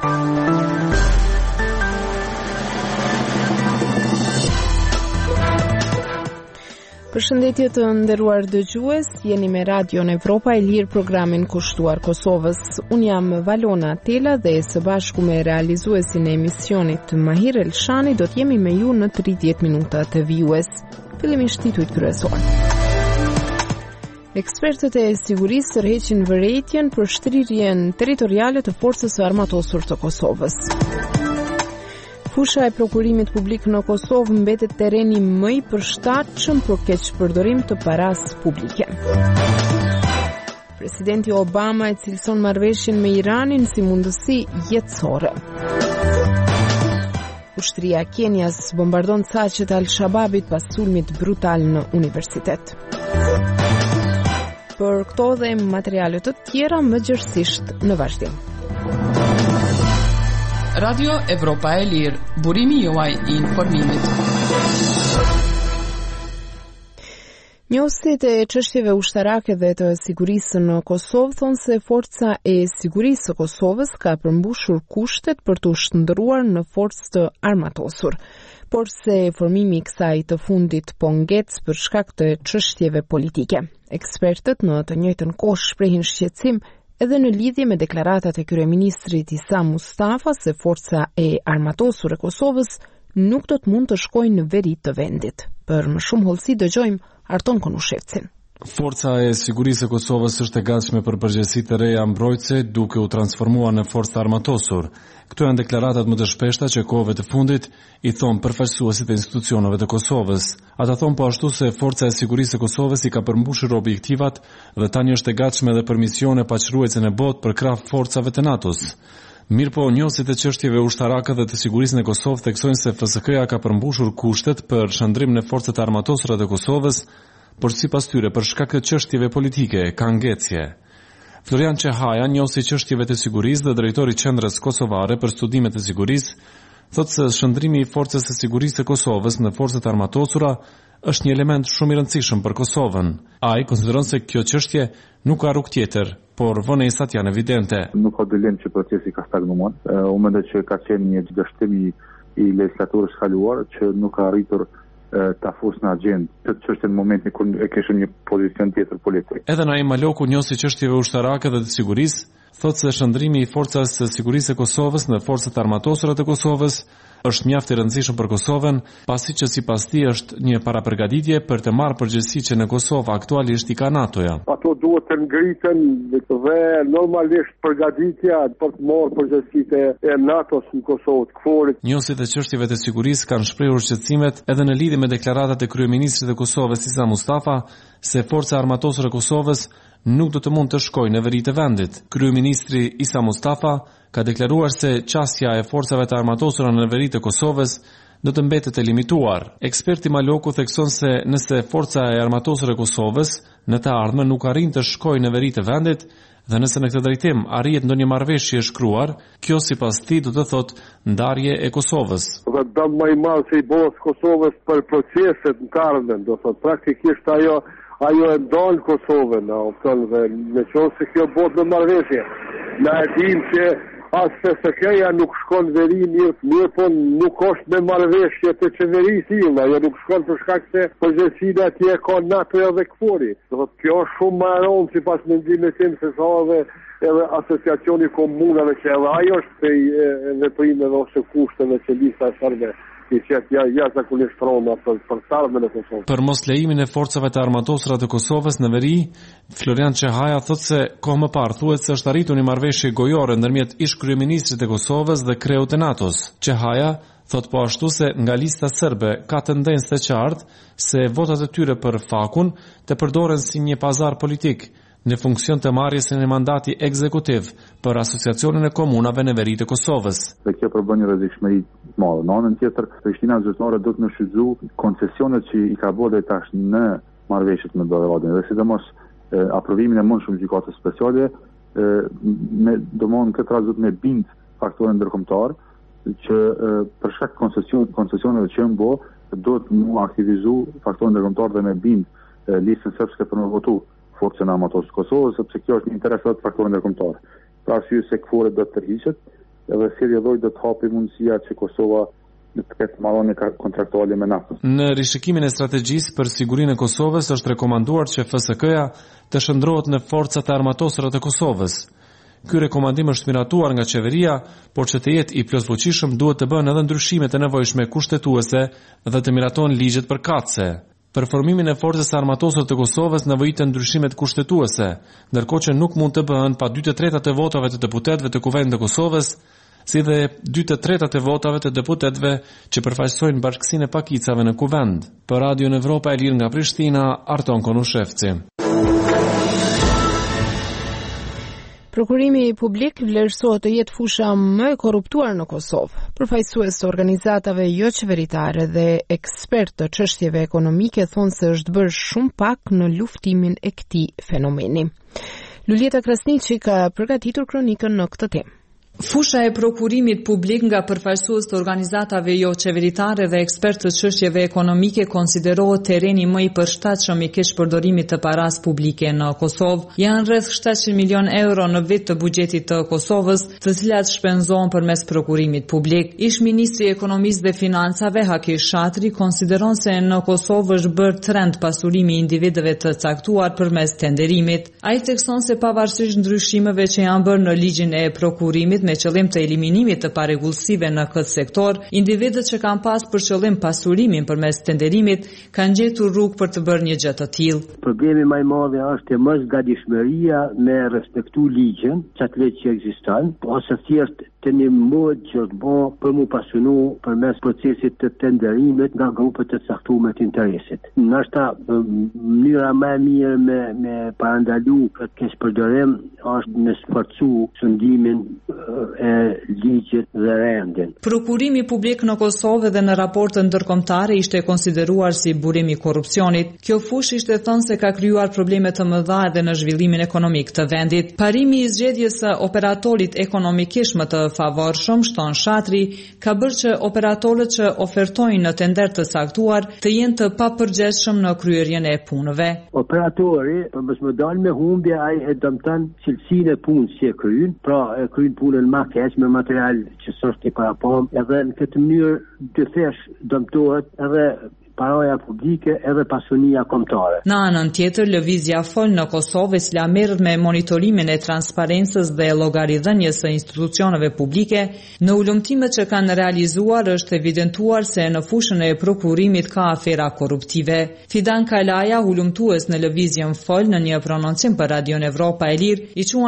Përshëndetje të nderuar dëgjues, jeni me Radion Evropa e Lirë, programin kushtuar Kosovës. Unë jam Valona Tela dhe së bashku me realizuesin e emisionit Mahir Elshani do t'jemi me ju në 30 minuta të vijues. Fillimisht titujt kryesor. Ekspertët e sigurisë tërheqin vërejtjen për shtrirjen territoriale të forcës së armatosur të Kosovës. Fusha e prokurimit publik në Kosovë mbetet terreni më i përshtatshëm për keqpërdorim të paras publike. Presidenti Obama e cilëson marrëveshjen me Iranin si mundësi jetësore. Ushtria e Kenjas bombardon saqet e Al-Shababit pas sulmit brutal në universitet. Për këto dhe materiale të tjera më gjërësisht në vazhdim. Radio Evropa e Lirë, burimi juaj i informimit. Njohësit e çështjeve ushtarake dhe të sigurisë në Kosovë thonë se Forca e Sigurisë së Kosovës ka përmbushur kushtet për të shndërruar në forcë të armatosur, por se formimi i kësaj të fundit po ngec për shkak të çështjeve politike. Ekspertët në të njëjtën kohë shprehin shqetësim edhe në lidhje me deklaratat e kryeministrit Isa Mustafa se forca e armatosur e Kosovës nuk do të mund të shkojnë në veri të vendit. Për më shumë hollësi dëgjojmë Arton Konushevcin. Forca e sigurisë e Kosovës është e gatshme për përgjegjësi të reja mbrojtëse duke u transformuar në forcë të armatosur. Këto janë deklaratat më të shpeshta që kohëve të fundit i thonë përfaqësuesit e institucioneve të Kosovës. Ata thonë po ashtu se Forca e Sigurisë e Kosovës i ka përmbushur objektivat dhe tani është e gatshme edhe për misione paqëruese në botë për krah forcave të NATO-s. Mirë po, njohësit e çështjeve ushtarake dhe të sigurisë në Kosovë theksojnë se FSK-ja ka përmbushur kushtet për shndrim në forcat armatosura të Kosovës, por sipas tyre për shkak të çështjeve politike ka ngecje. Florian Çehaja, njohësi i çështjeve të sigurisë dhe drejtori i Qendrës Kosovare për Studime të Sigurisë, thotë se shndrimi i Forcës së Sigurisë së Kosovës në forcat armatosura është një element shumë i rëndësishëm për Kosovën. Ai konsideron se kjo çështje nuk ka rrugë tjetër, por vonesat janë evidente. Nuk ka dyshim që procesi ka stagnuar. Unë mendoj që ka qenë një dështim i legislaturës kaluar që nuk ka arritur ta fusë në agjendë të çështën në momentin kur e kishim një pozicion tjetër politik. Edhe Naim Maloku, njohësi çështjeve ushtarake dhe të sigurisë, thotë se shndrimi i Forcës së Sigurisë së Kosovës në forcat armatosura të Kosovës është mjaft i rëndësishëm për Kosovën, pasi që sipas tij është një parapërgatitje për të marrë përgjegjësi që në Kosovë aktualisht i ka NATO-ja. Ato duhet të ngriten dhe normalisht përgatitja për të marrë përgjegjësitë e NATO-s në Kosovë të KFOR-it. Njohësit e çështjeve të sigurisë kanë shprehur shqetësimet edhe në lidhje me deklaratat e kryeministrit të Kosovës Isa Mustafa se forca armatosur e Kosovës nuk do të mund të shkojnë në veri të vendit. Kryeministri Isa Mustafa ka deklaruar se qasja e forcave të armatosura në veri të Kosovës do të mbetet e limituar. Eksperti Maloku thekson se nëse forca e armatosur e Kosovës në të ardhmen nuk arrin të shkojnë në veri të vendit dhe nëse në këtë drejtim arrihet ndonjë marrëveshje e shkruar, kjo sipas tij do të thotë ndarje e Kosovës. Dhe dëm më i madh se i bëhet Kosovës për proceset në ardhmen, do thotë praktikisht ajo e ndalë Kosovën, dhe në qovë se kjo bot në marrëveshje. Na e dim që as FSK-ja nuk shkon veri mirë, po nuk është me marrëveshje të qeverisë illa, ajo nuk shkon për shkak se përgjegjësinë atje ka NATO-ja dhe KFOR-i. Kjo është shumë më e rëndë sipas mendimit tim se sa edhe asociacioni komunave që edhe ajo është prej veprimeve ose kushteve që lista e sarve i qëtë jashtëzakonisht rënda për sarve në Kosovë. Për mos lejimin e forcave të armatosura të Kosovës në veri, Florian Çehaja thotë se kohë më parë thuhet se është arritur një marrëveshje gojore ndërmjet ish kryeministrit të Kosovës dhe kreut të NATO-s. Çehaja thot po ashtu se nga lista serbe ka tendencë të qartë se votat e tyre për fakun të përdoren si një pazar politik në funksion të marrjes në mandati ekzekutiv për asociacionin e komunave në veri të Kosovës. Dhe kjo përbën një rrezikshmëri të madhe. Në anën tjetër, Prishtina zyrtare do të më shfrytëzojë koncesionet që i ka bërë tash në marrëveshjet me Beogradin, dhe sidomos aprovimin e mundshëm gjykatës speciale, domthon këtë rast do të më bind faktorën ndërkombëtar që për shkak koncesioneve që janë bërë, do të më aktivizu faktorën ndërkombëtar dhe më bind listën serbske për më votu forcën armatosur të Kosovës, sepse kjo është një interes të faktorën ndërkombëtar. Pra arsye se KFOR-i do të tërhiqet edhe si rrjedhoj do të hapi mundësia që Kosova të ketë marrëdhënie kontraktuale me NATO. Në rishikimin e strategjisë për sigurinë e Kosovës është rekomanduar që FSK-ja të shndrohet në forcat e armatosura të Kosovës. Ky rekomandim është miratuar nga qeveria, por që të jetë i plotfuqishëm duhet të bëhen edhe ndryshimet e nevojshme kushtetuese dhe të miratohen ligjet përkatëse. Për formimin e forcës së armatosur të Kosovës nevojiten ndryshimet kushtetuese, ndërkohë që nuk mund të bëhen pa 2/3 të votave të deputetëve të Kuvendit të Kosovës, si dhe 2/3 të votave të deputetëve që përfaqësojnë bashkësinë e pakicave në Kuvend. Për Radio Evropa e Lirë nga Prishtina, Arton Konushevci. Prokurimi publik vlerësohet të jetë fusha më e korruptuar në Kosovë. Përfaqësues të organizatave jo qeveritare dhe ekspert të çështjeve ekonomike thonë se është bërë shumë pak në luftimin e këtij fenomeni. Lulieta Krasniqi ka përgatitur kronikën në këtë temë. Fusha e prokurimit publik nga përfaqësues të organizatave jo qeveritare dhe ekspertë të çështjeve ekonomike konsiderohet terreni më i përshtatshëm i keqpërdorimit të paras publike në Kosovë. Janë rreth 700 milion euro në vit të buxhetit të Kosovës, të cilat shpenzohen përmes prokurimit publik. Ish ministri i ekonomisë dhe financave Haki Shatri konsideron se në Kosovë është bërë trend pasurimi i individëve të caktuar përmes tenderimit. Ai thekson se pavarësisht ndryshimeve që janë bërë në ligjin e prokurimit me qëllim të eliminimit të paregullësive në këtë sektor, individët që kanë pas për qëllim pasurimin përmes tenderimit kanë gjetur rrugë për të bërë një gjë të tillë. Problemi më i madh është mosgatishmëria me respektu ligjin, çat ligj që ekziston, ose thjesht të një mod që të bo për mu pasunu përmes procesit të tenderimit nga grupet të caktuara të interesit. Nështë mënyra më e mirë me parandalu këtë keqpërdorim është me sforcu shëndimin e ligjit dhe rendin. Prokurimi publik në Kosovë dhe në raporte ndërkombëtare ishte konsideruar si burim i korrupsionit. Kjo fushë ishte thënë se ka krijuar probleme të mëdha edhe në zhvillimin ekonomik të vendit. Parimi i zgjedhjes së operatorit ekonomikisht më të favorshëm, shton Shatri, ka bërë që operatorët që ofertojnë në tender të caktuar të jenë të papërgjeshëm në kryerjen e punëve. Operatori, për mos më dalë me humbje, ai e dëmton cilësinë e punës që e kryen, pra e kryen punën më keq me material që s'është i parapam, edhe në këtë mënyrë të thesh dëmtohet edhe paraja publike edhe pasunia kombëtare. Në anën tjetër, Lëvizja Fol në Kosovë, e cila merret me monitorimin e transparencës dhe llogaridhënies së institucioneve publike, në ulëmtimet që kanë realizuar është evidentuar se në fushën e prokurimit ka afera korruptive. Fidan Kalaja, ulëmtues në Lëvizjen Fol, në një prononcim për Radio Evropa e Lirë, i